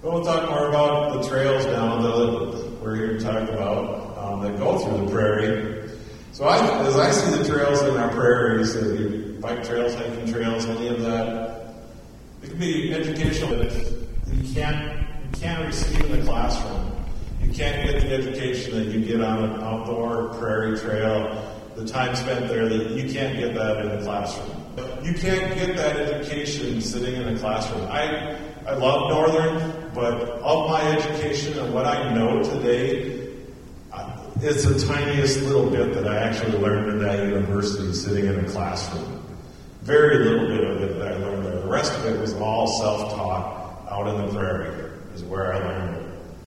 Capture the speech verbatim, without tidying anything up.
We'll talk more about the trails now that we're here to talk about um, that go through the prairie. So I, as I see the trails in our prairies, the bike trails, hiking trails, any of that, it can be educational, but you can't, you can't receive in the classroom. You can't get the education that you get on an outdoor prairie trail, the time spent there, that you can't get that in the classroom. You can't get that education sitting in a classroom. I I love Northern, but of my education and what I know today, it's the tiniest little bit that I actually learned at that university sitting in a classroom. Very little bit of it that I learned there. The rest of it was all self-taught out in the prairie is where I learned it.